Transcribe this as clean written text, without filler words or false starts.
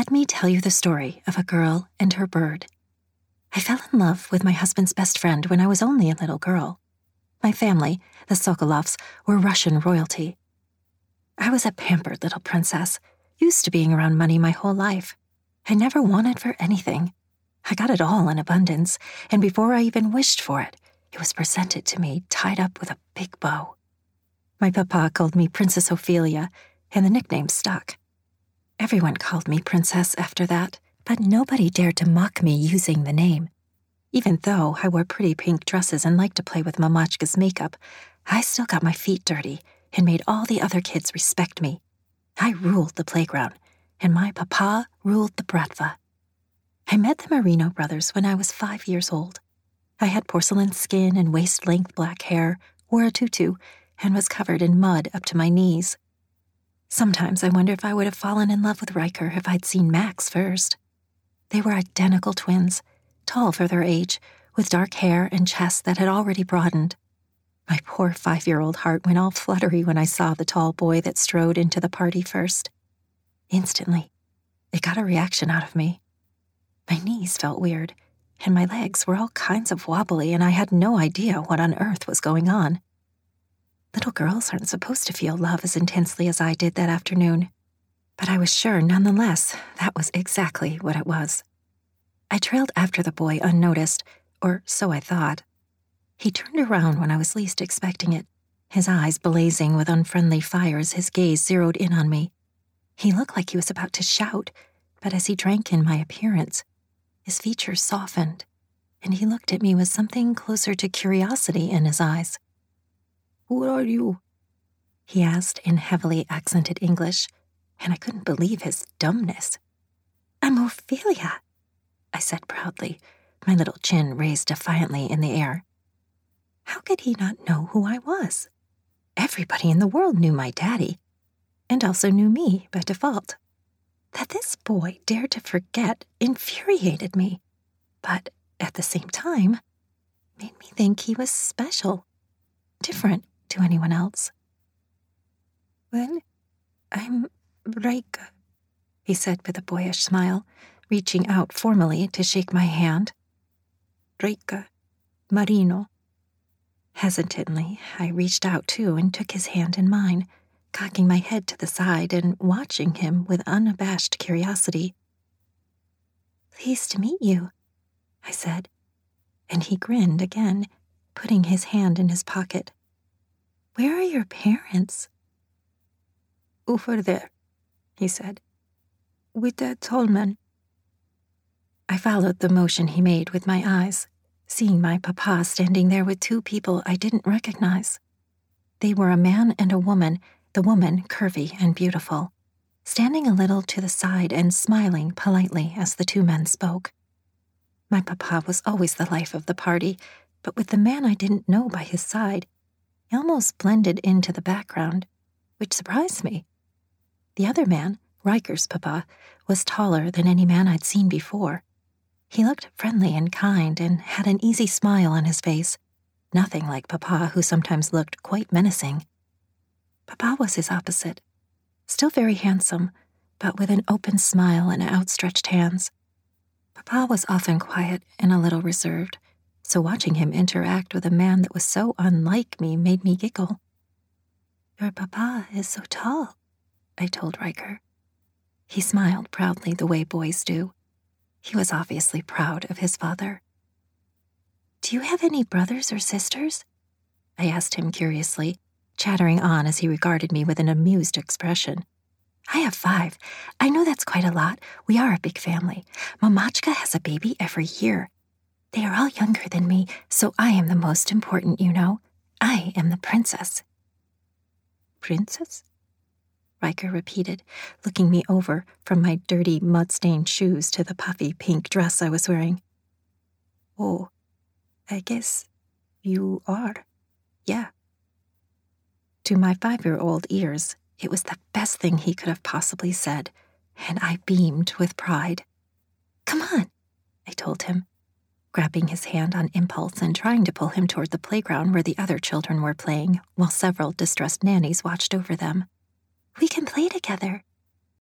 Let me tell you the story of a girl and her bird. I fell in love with my husband's best friend when I was only a little girl. My family, the Sokolovs, were Russian royalty. I was a pampered little princess, used to being around money my whole life. I never wanted for anything. I got it all in abundance, and before I even wished for it, it was presented to me tied up with a big bow. My papa called me Princess Ophelia, and the nickname stuck. Everyone called me Princess after that, but nobody dared to mock me using the name. Even though I wore pretty pink dresses and liked to play with Mamachka's makeup, I still got my feet dirty and made all the other kids respect me. I ruled the playground, and my papa ruled the bratva. I met the Marino brothers when I was 5 years old. I had porcelain skin and waist-length black hair, wore a tutu, and was covered in mud up to my knees. Sometimes I wonder if I would have fallen in love with Riker if I'd seen Max first. They were identical twins, tall for their age, with dark hair and chests that had already broadened. My poor 5-year-old heart went all fluttery when I saw the tall boy that strode into the party first. Instantly, it got a reaction out of me. My knees felt weird, and my legs were all kinds of wobbly, and I had no idea what on earth was going on. Little girls aren't supposed to feel love as intensely as I did that afternoon, but I was sure nonetheless that was exactly what it was. I trailed after the boy unnoticed, or so I thought. He turned around when I was least expecting it, his eyes blazing with unfriendly fire as his gaze zeroed in on me. He looked like he was about to shout, but as he drank in my appearance, his features softened, and he looked at me with something closer to curiosity in his eyes. "Who are you?" he asked in heavily accented English, and I couldn't believe his dumbness. "I'm Ophelia," I said proudly, my little chin raised defiantly in the air. How could he not know who I was? Everybody in the world knew my daddy, and also knew me by default. That this boy dared to forget infuriated me, but at the same time, made me think he was special, different to anyone else. "Well, I'm Raika," he said with a boyish smile, reaching out formally to shake my hand. "Raika Marino." Hesitantly, I reached out too and took his hand in mine, cocking my head to the side and watching him with unabashed curiosity. "Pleased to meet you," I said, and he grinned again, putting his hand in his pocket. "Where are your parents?" "Over there," he said, "with that tall man." I followed the motion he made with my eyes, seeing my papa standing there with 2 people I didn't recognize. They were a man and a woman, the woman curvy and beautiful, standing a little to the side and smiling politely as the 2 men spoke. My papa was always the life of the party, but with the man I didn't know by his side, he almost blended into the background, which surprised me. The other man, Riker's papa, was taller than any man I'd seen before. He looked friendly and kind and had an easy smile on his face, nothing like Papa, who sometimes looked quite menacing. Papa was his opposite, still very handsome, but with an open smile and outstretched hands. Papa was often quiet and a little reserved, so watching him interact with a man that was so unlike me made me giggle. "Your papa is so tall," I told Riker. He smiled proudly the way boys do. He was obviously proud of his father. "Do you have any brothers or sisters?" I asked him curiously, chattering on as he regarded me with an amused expression. "I have 5. I know that's quite a lot. We are a big family. Mamachka has a baby every year. They are all younger than me, so I am the most important, you know. I am the princess." "Princess?" Riker repeated, looking me over from my dirty, mud-stained shoes to the puffy pink dress I was wearing. "Oh, I guess you are, yeah." To my 5-year-old ears, it was the best thing he could have possibly said, and I beamed with pride. "Come on," I told him, grabbing his hand on impulse and trying to pull him toward the playground where the other children were playing, while several distressed nannies watched over them. "We can play together."